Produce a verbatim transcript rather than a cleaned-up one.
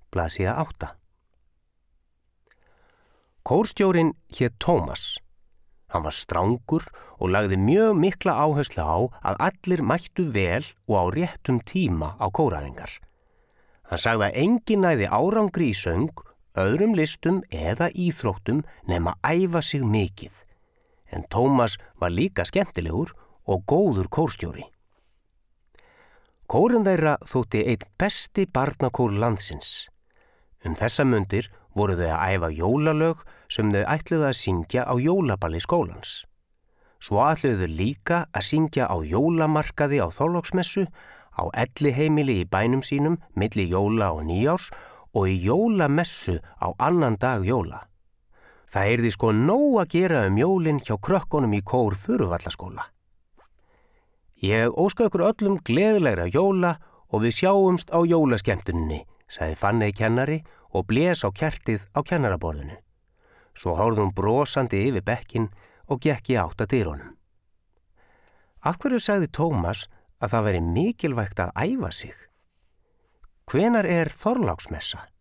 blaðsíða átta. Kórstjórinn hét Tómas. Hann var strangur og lagði mjög mikla áherslu á að allir mættu vel og á réttum tíma á kóræfingar. Hann sagði að enginn næði árangri í söng, öðrum listum eða íþróttum nema æfa sig mikið. En Tómas var líka skemmtilegur og góður kórstjóri. Kórinn þeirra þótti einn besti barnakór landsins. Um þessa mundir voru þau að æfa jólalög sem þau ætluðu að syngja á jólaballi skólans. Svo ætluðu þau líka að syngja á jólamarkaði á Þorláksmessu, á elliheimili í bænum sínum milli jóla og nýjárs og í jólamessu á annan dag jóla. Það yrði sko nóg að gera um jólin hjá krökkunum í kór Furuvallaskóla. Ég óska ykkur öllum gleðilegra jóla og við sjáumst á jólaskemmtuninni, sagði Fanney kennari og blés á kertið á kennaraborðinu. Svo horfði hún brosandi yfir bekkinn og gekk í átt að dyrunum. Af hverju sagði Tómas að það væri mikilvægt að æfa sig? Hvenær er Þorláksmessa?